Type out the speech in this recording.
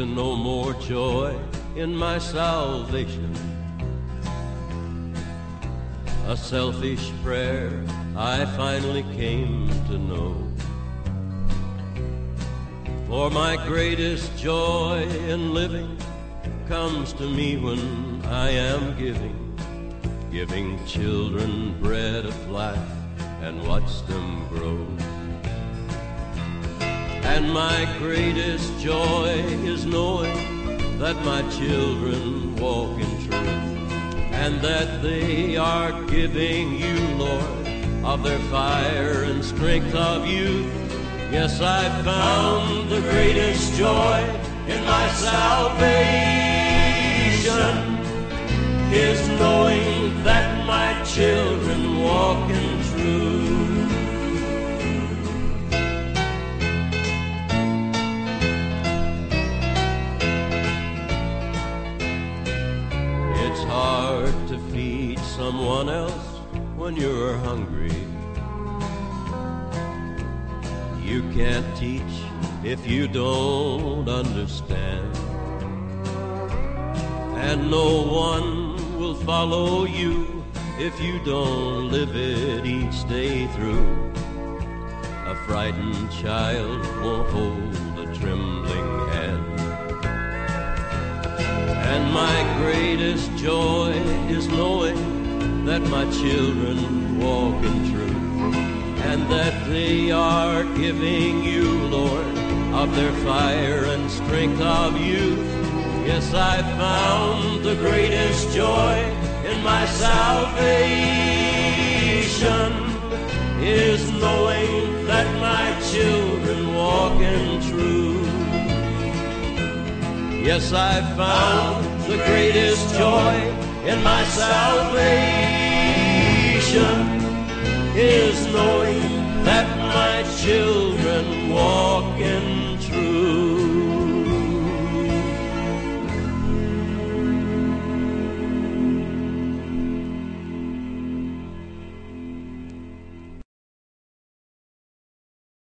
to know more joy in my salvation. A selfish prayer I finally came to know. For my greatest joy in living comes to me when I am giving children bread of life and watch them grow. And my greatest joy is knowing that my children walk in truth, and that they are giving you, Lord, of their fire and strength of youth. Yes, I found the greatest joy in my salvation is knowing that my children walk in truth. It's hard to feed someone else when you're hungry. You can't teach if you don't understand, and no one will follow you if you don't live it each day through. A frightened child won't hold a trembling hand. And my greatest joy is knowing that my children walk in truth, and that they are giving you, Lord, of their fire and strength of youth. Yes, I found the greatest joy in my salvation is knowing that my children walk in truth. Yes, I found the greatest joy in my salvation is knowing that my children walk in